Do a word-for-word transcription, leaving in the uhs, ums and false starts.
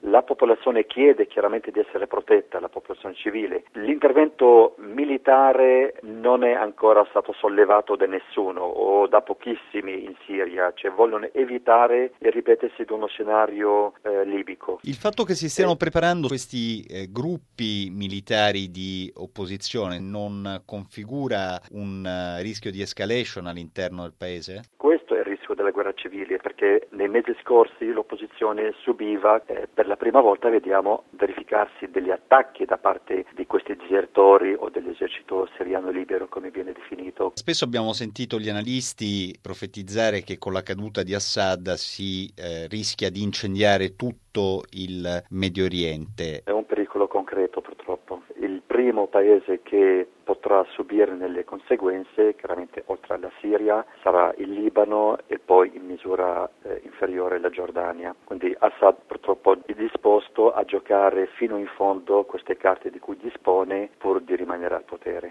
La popolazione chiede chiaramente di essere protetta, la popolazione civile. L'intervento militare non è ancora stato sollevato da nessuno o da pochissimi in Siria, cioè vogliono evitare il ripetersi di uno scenario eh, libico. Il fatto che si stiano preparando questi eh, gruppi militari di opposizione non configura un uh, rischio di escalation all'interno del paese? Questo è il rischio della guerra civile, perché nei mesi scorsi l'opposizione subiva, eh, per la prima volta vediamo verificarsi degli attacchi da parte di questi disertori o dell'esercito siriano libero, come viene definito. Spesso abbiamo sentito gli analisti profetizzare che con la caduta di Assad si eh, rischia di incendiare tutto il Medio Oriente. È un pericolo concreto, purtroppo. Il primo paese che potrà subirne le conseguenze, chiaramente oltre alla Siria, sarà il Libano e poi in misura eh, inferiore la Giordania. Quindi Assad purtroppo è disposto a giocare fino in fondo queste carte di cui dispone pur di rimanere al potere.